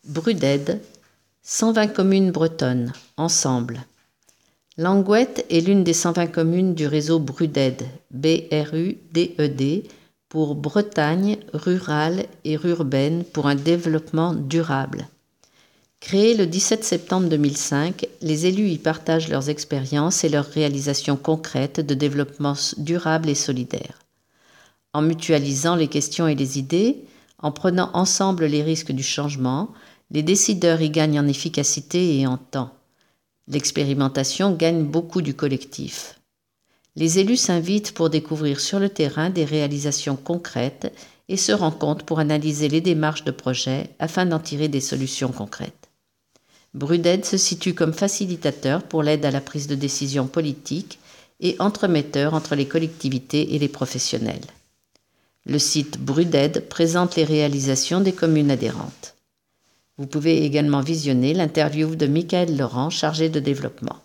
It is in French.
Brudède, 120 communes bretonnes, ensemble. Langouette est l'une des 120 communes du réseau Brudède, BRUDED, pour Bretagne rurale et urbaine pour un développement durable. Créée le 17 septembre 2005, les élus y partagent leurs expériences et leurs réalisations concrètes de développement durable et solidaire. En mutualisant les questions et les idées, en prenant ensemble les risques du changement, les décideurs y gagnent en efficacité et en temps. L'expérimentation gagne beaucoup du collectif. Les élus s'invitent pour découvrir sur le terrain des réalisations concrètes et se rencontrent pour analyser les démarches de projet afin d'en tirer des solutions concrètes. Brudède se situe comme facilitateur pour l'aide à la prise de décision politique et entremetteur entre les collectivités et les professionnels. Le site Brudède présente les réalisations des communes adhérentes. Vous pouvez également visionner l'interview de Michaël Laurent, chargé de développement.